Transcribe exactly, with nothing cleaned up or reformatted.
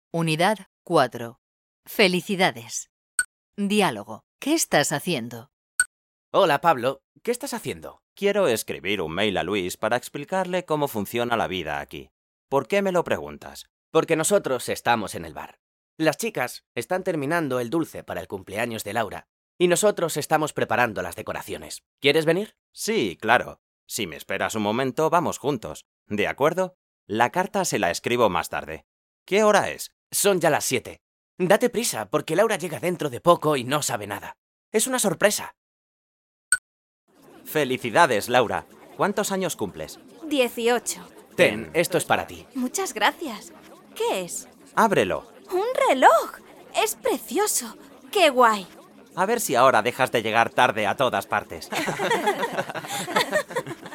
Unidad cuatro. Felicidades. Diálogo. ¿Qué estás haciendo? Hola, Pablo. ¿Qué estás haciendo? Quiero escribir un mail a Luis para explicarle cómo funciona la vida aquí. ¿Por qué me lo preguntas? Porque nosotros estamos en el bar. Las chicas están terminando el dulce para el cumpleaños de Laura y nosotros estamos preparando las decoraciones. ¿Quieres venir? Sí, claro. Si me esperas un momento, vamos juntos. ¿De acuerdo? La carta se la escribo más tarde. ¿Qué hora es? Son ya las siete. Date prisa, porque Laura llega dentro de poco y no sabe nada. Es una sorpresa. Felicidades, Laura. ¿Cuántos años cumples? dieciocho. Ten, esto es para ti. Muchas gracias. ¿Qué es? Ábrelo. ¡Un reloj! ¡Es precioso! ¡Qué guay! A ver si ahora dejas de llegar tarde a todas partes.